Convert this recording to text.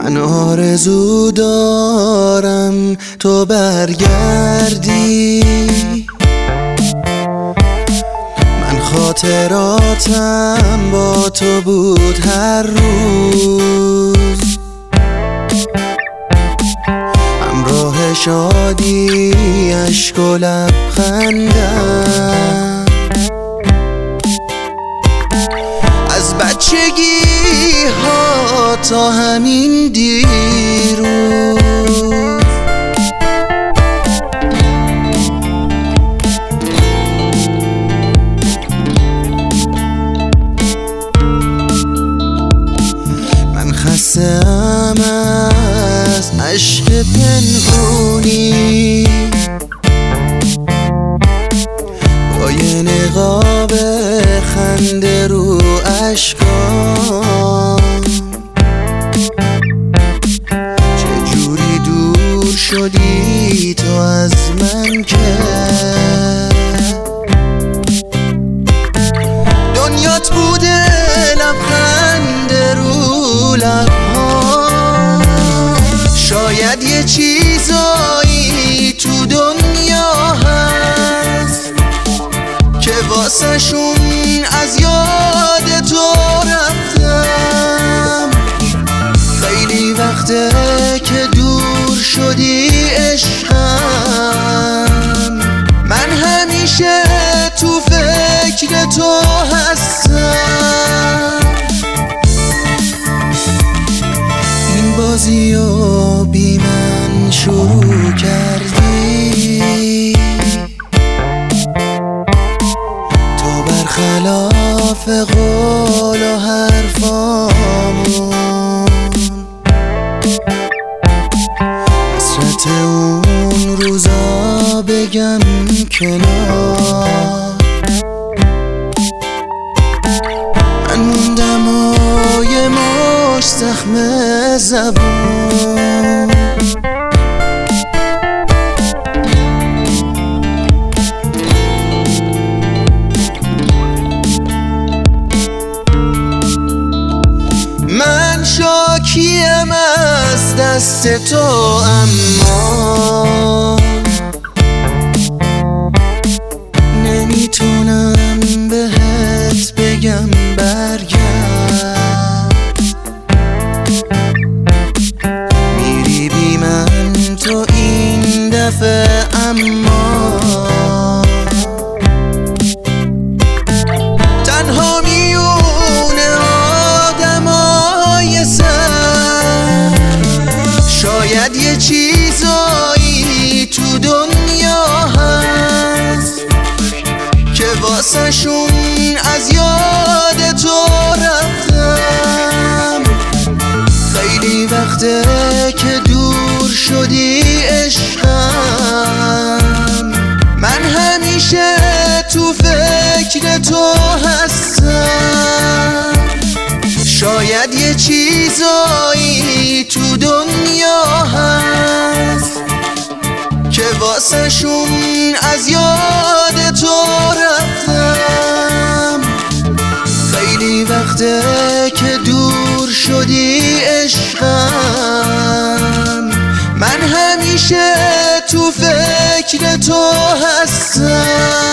من آرزو دارم تو برگردی، من خاطراتم با تو بود هر روز، همراه شادی اشک و لبخندم. از بچگی ها تا همین دیروز من خسته‌ام از عشق پنهونی، با یه نقاب خنده رو اشکام. چجوری دور شدی تو از من که دنیات بوده لبخند رو لبها. شاید یه چیزایی تو دنیا هست که واسه شون از یاد تو رفتم. خیلی وقته که دور شدی عشقم، من همیشه تو فکر تو هستم. این بازی رو بی من شروع کردی، تو برخلاف قول و حرفامون حسرت اون روزا بگم کنار. من موندم و یه مشت زخم زبون. من شاکیم از دست تو، اما نمیتونم بهت بگم برگرد. میری بی من تو این دفعه، اما تنها میونه آدمای سر. شاید یه چیزایی تو دنیا هست که واسه شون از یاد تو رفتم. خیلی وقته که دور شدی عشقم، من همیشه تو فکر تو هستم. شاید یه چیزایی تو دنیا هست که واسه شون از یاد تو رفتم. خیلی وقته که دور شدی عشقم، من همیشه تو فکر تو هستم.